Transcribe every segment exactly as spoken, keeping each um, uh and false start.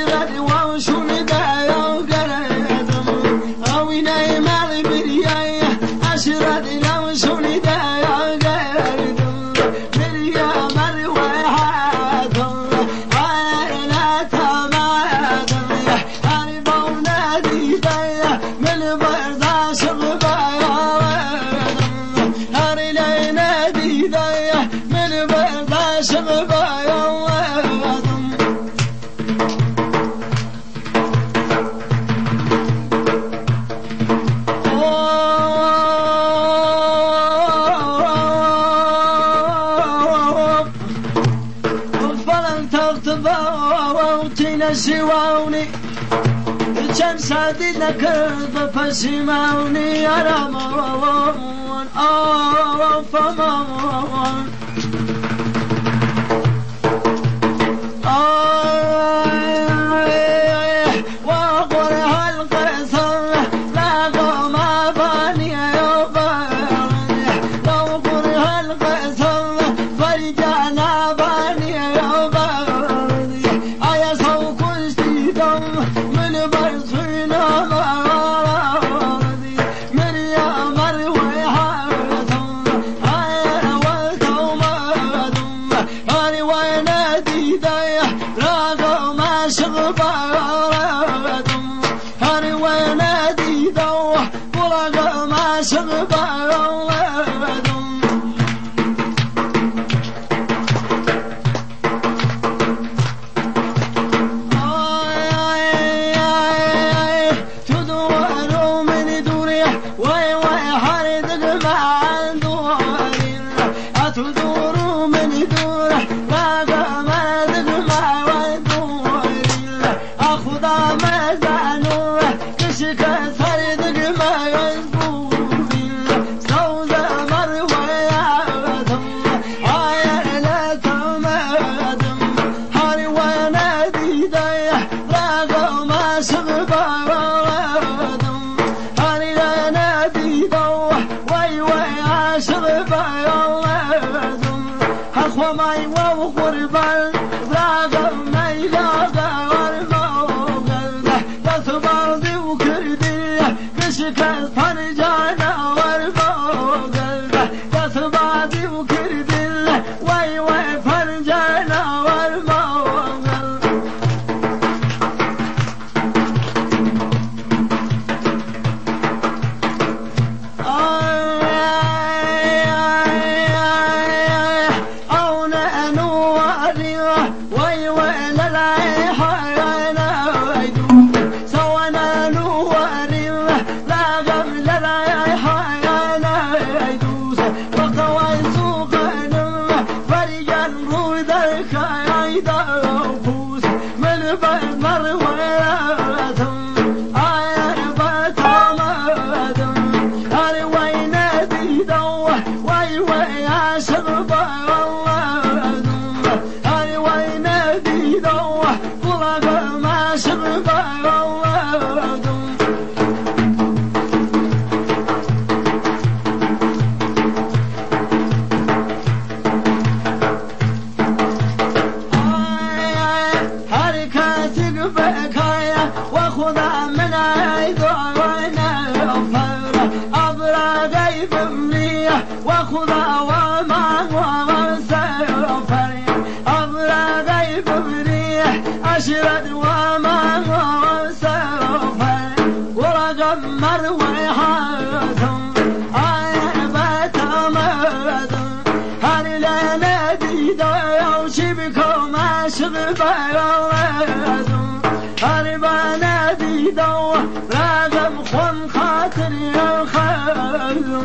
أشرد وشون دايا قردم أويني مالي برياي أشرد وشون دايا قردم بريا مالي وحاتم عائلة تمادم أنا بونادي دايا من برداش البايا وردم أنا لينادي دايا من برداش البايا وردم سواوني كان سعدنا كذب فسماوني يا رمضان آه فمان آه وقر هالقصر لاقوا ما باني يا باني وقر هالقصر فرجعنا باني يا باني آيا سوق من برسينا مرضي من يا مروي حارتم هاي والتوم أدم هاي وينادي دايا راقو ما شغبا ردم هاي وينادي دوا وراقو ما شغبا ردم واي واي حردق مع دورين أتدوروا من دوره راقا ما دق مع دورين أخذا ما زعنوه كشك سردق مع دورين سوزا مروي عادم عايا لا تمادم هاري ونادي دايح راقا ما شغبا ردم واي واي عاشق يوم أخوة ماي وغربان راقب ما يلاقى والموقل تصبر ذي وكردي كشك فرجانا والموقل تصبر ذي وكردي واي واي فرجانا والموقل واي وين العيحانا ويدو سوانا نواري لا قبل العيحانا ويدوس وقوى سوقنا فريقا روذك عيدا وفوس من بمر وياتم عيبات عمادم هاري وين دي دوه واي وي عشق ما شغبا ودم حركاتك بكايا وخذا من عيد وينا الفرة أبرا غيب مليح وخذا وما ومسير فريق أبرا غيب مليح أشرد وما وسوفا ورقم مروي حاتم عيبات مردم هل لا نادي دايا وشبكم أشغبا ردم هل بنادي دوا رقم خن خاطري الخير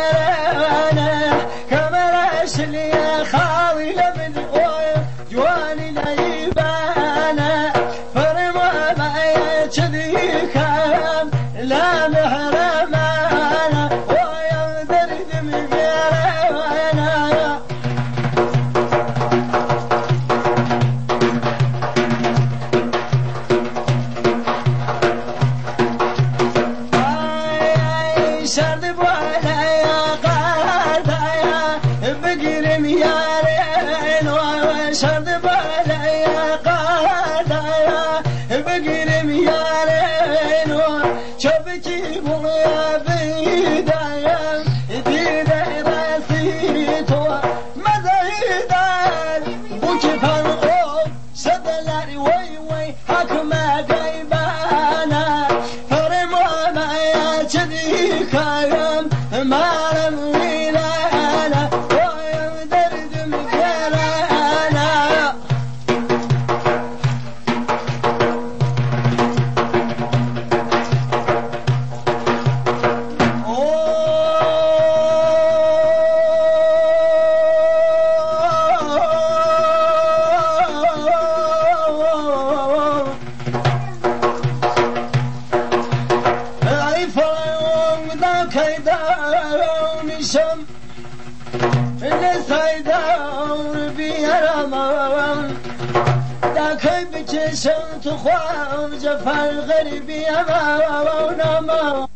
خاوي لمن جوان مالي ليبانا فرما ما كذيكم لا محرمانا ويقدر دمجانا شرد بولايا قادايا بقرم يارين وشرد بولايا قادايا بقرم يارين وشبكي بويا بيدايا ديدا راسيتو مدايدان وكفان قوب سدلاري وي وي حكما قيبانا فرمو ما يتديكايا مالم ويلانا ويمدرد مكرانا كيداون شم لسيداون بيرمان دا كي بكشم تخوام جفا الغربي ما ونما